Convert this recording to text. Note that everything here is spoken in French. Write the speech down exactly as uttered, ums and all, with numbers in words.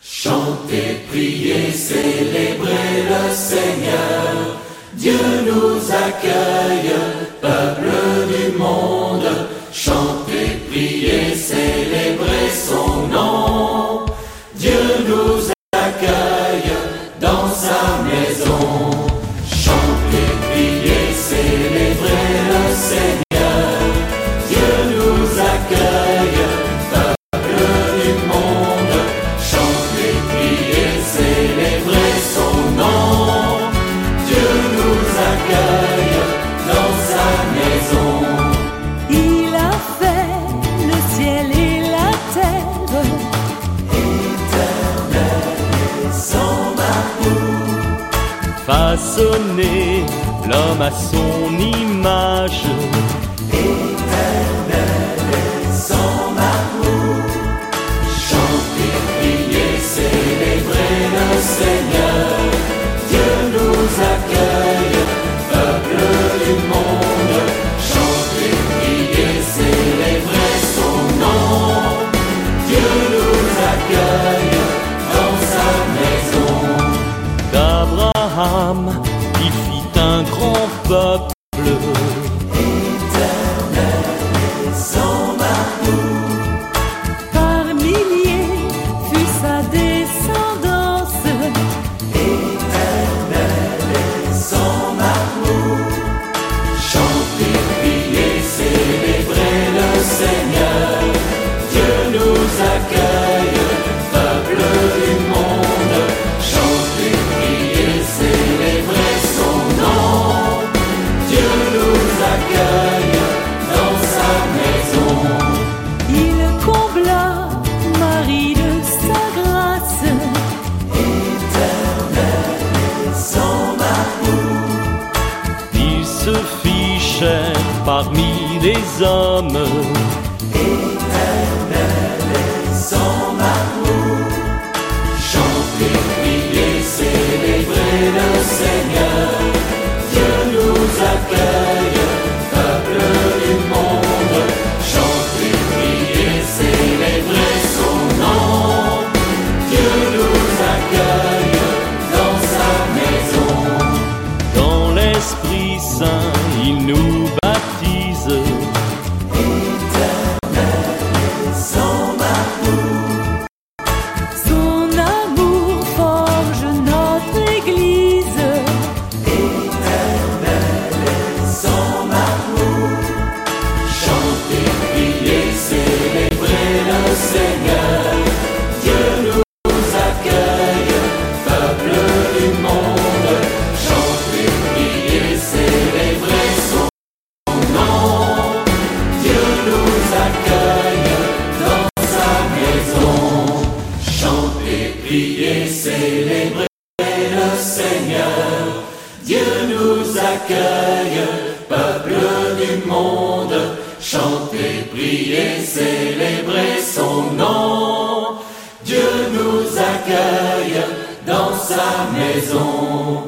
Chantez, priez, célébrez le Seigneur. Dieu nous accueille, peuple du monde. Chantez, priez, célébrez son nom. Dieu nous accueille dans sa maison. Chantez, priez, célébrez le Seigneur. Dieu nous accueille, peuple du monde. Chantez, priez, célébrez son nom. Dieu nous accueille dans sa maison. Il a fait le ciel et la terre, Éternel est son amour. Façonné l'homme à son image, Éternel est son amour. Chantez, priez, célébrez le Seigneur. Dieu nous accueille, peuple du monde. Chantez, priez, célébrez son nom. Dieu nous accueille dans sa maison. d'Abraham qui fit un grand peuple. Éternel est son amour. par milliers fut sa descendance. Éternel est son amour. Chantez, priez, célébrez le Seigneur. Dieu nous accueille, peuple du monde. Chantez, priez, célébrez son nom. Dieu nous accueille dans sa maison. Il combla Marie de sa grâce. Éternel est son amour. Il se fit chair parmi les hommes. Éternel est son amour. Chantez, priez, célébrez le Seigneur. Dieu nous accueille, peuple du monde. Chantez, priez, célébrez son nom. Dieu nous accueille dans sa maison. Dans l'Esprit Saint, il nous baptise. Éternel est son amour. Son amour forge notre Église. Éternel est son amour. Chantez, priez, célébrez le Seigneur. Dieu nous accueille, peuple du monde. Chantez, priez, célébrez son nom. Dieu nous accueille dans sa maison. Chantez, priez, célébrez le Seigneur. Dieu nous accueille, peuple du monde. Chantez, priez, célébrez son nom. Dieu nous accueille dans sa maison.